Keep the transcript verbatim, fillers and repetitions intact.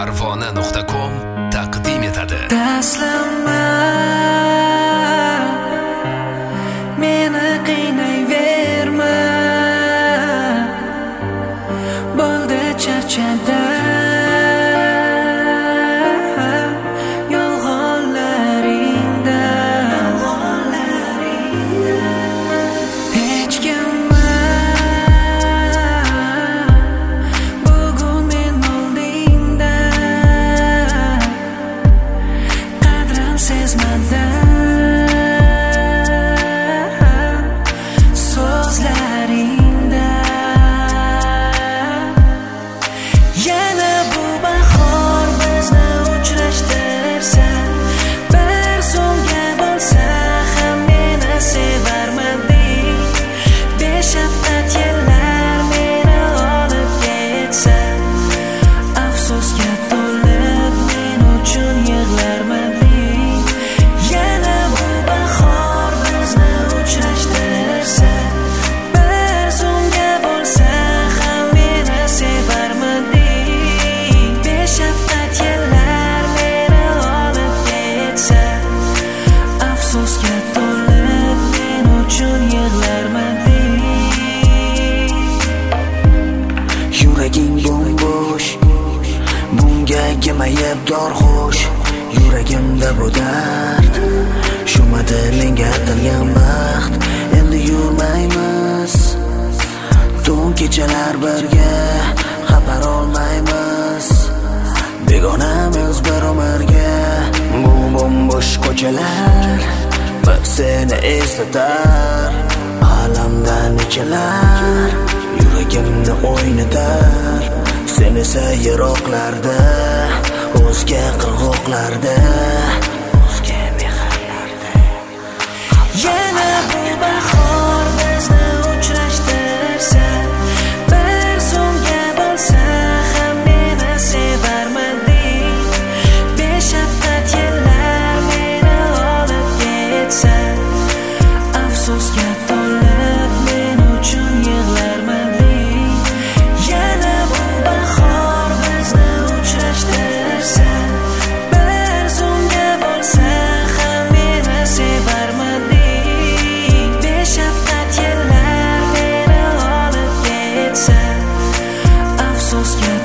Parvona nuqta com taqdim etadi. Taslimma meni qiynayverma, bo'ldi charchadim Yemayib dorxush yuragimda bu dard, shumadi menga atalgan baxt. Endi yurmaymiz tun kechalar birga, xabar olmaymiz begonamiz bir umrga. Bu bombo'sh ko'chalar bir seni eslatar, alamda nechalar yuragimni o'ynatar. Sen esa yiroqlarda, o'zga qirg'oqlarda, o'zga mehrlarda. Yana bu bahor bizni uchrashtirsa, bir so'mga bo'lsa ham meni sevarmading. Beshafqat yillar meni olib ketsa, afsusga to'lib men uchun yig'larmading. Yana bu bahor bizni uchrashtirsa, bir so'mga bo'lsa ham meni sevarmading. Beshafqat yillar meni olib ketsa, afsusga